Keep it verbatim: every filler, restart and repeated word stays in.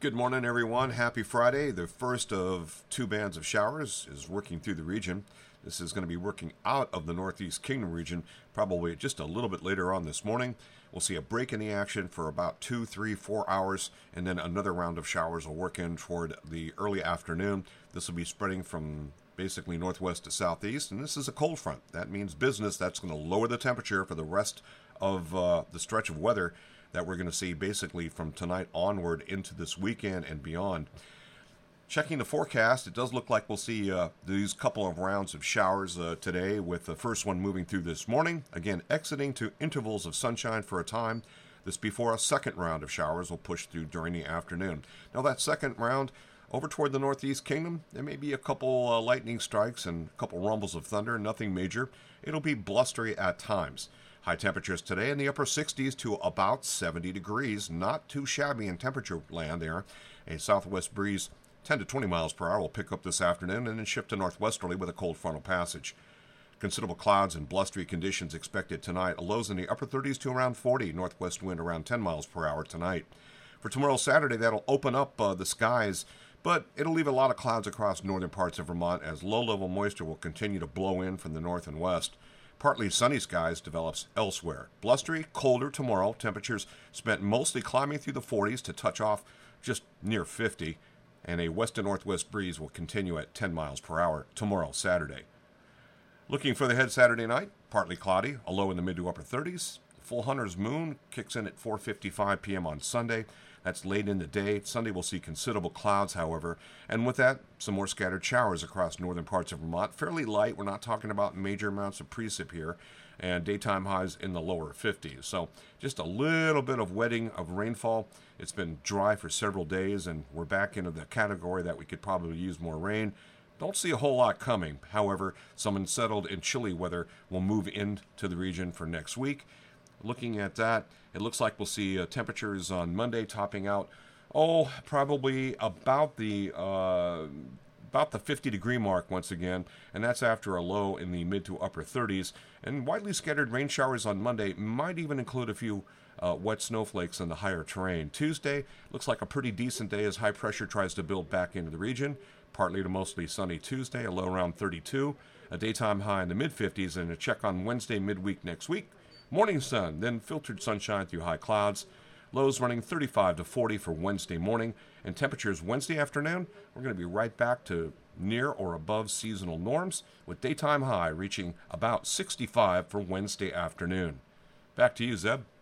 Good morning, everyone. Happy Friday. The first of two bands of showers is working through the region. This is going to be working out of the Northeast Kingdom region probably just a little bit later on this morning. We'll see a break in the action for about two, three, four hours, and then another round of showers will work in toward the early afternoon. This will be spreading from basically northwest to southeast, and this is a cold front. That means business. That's going to lower the temperature for the rest of uh, the stretch of weather that we're going to see basically from tonight onward into this weekend and beyond. Checking the forecast, it does look like we'll see uh, these couple of rounds of showers uh, today, with the first one moving through this morning. Again, exiting to intervals of sunshine for a time. This before a second round of showers will push through during the afternoon. Now that second round, over toward the Northeast Kingdom, there may be a couple uh, lightning strikes and a couple rumbles of thunder, nothing major. It'll be blustery at times. High temperatures today in the upper sixties to about seventy degrees. Not too shabby in temperature land there. A southwest breeze ten to twenty miles per hour will pick up this afternoon and then shift to northwesterly with a cold frontal passage. Considerable clouds and blustery conditions expected tonight. Lows in the upper thirties to around forty. Northwest wind around ten miles per hour tonight. For tomorrow, Saturday, that'll open up uh, the skies, but it'll leave a lot of clouds across northern parts of Vermont as low-level moisture will continue to blow in from the north and west. Partly sunny skies develops elsewhere. Blustery, colder tomorrow. Temperatures spent mostly climbing through the forties to touch off just near fifty. And a west to northwest breeze will continue at ten miles per hour tomorrow, Saturday. Looking further ahead Saturday night, partly cloudy, a low in the mid to upper thirties. Full hunter's moon kicks in at four fifty-five p.m. on Sunday. That's late in the day. Sunday we'll see considerable clouds, however, and with that, some more scattered showers across northern parts of Vermont. Fairly light. We're not talking about major amounts of precip here, and daytime highs in the lower fifties. So just a little bit of wetting of rainfall. It's been dry for several days, and we're back into the category that we could probably use more rain. Don't see a whole lot coming. However, some unsettled and chilly weather will move into the region for next week. Looking at that, it looks like we'll see uh, temperatures on Monday topping out, oh, probably about the uh, about the fifty degree mark once again, and that's after a low in the mid to upper thirties. And widely scattered rain showers on Monday might even include a few uh, wet snowflakes in the higher terrain. Tuesday looks like a pretty decent day as high pressure tries to build back into the region. Partly to mostly sunny Tuesday, a low around thirty-two, a daytime high in the mid fifties, and a check on Wednesday midweek next week. Morning sun, then filtered sunshine through high clouds. Lows running thirty-five to forty for Wednesday morning. And temperatures Wednesday afternoon, we're going to be right back to near or above seasonal norms, with daytime high reaching about sixty-five for Wednesday afternoon. Back to you, Zeb.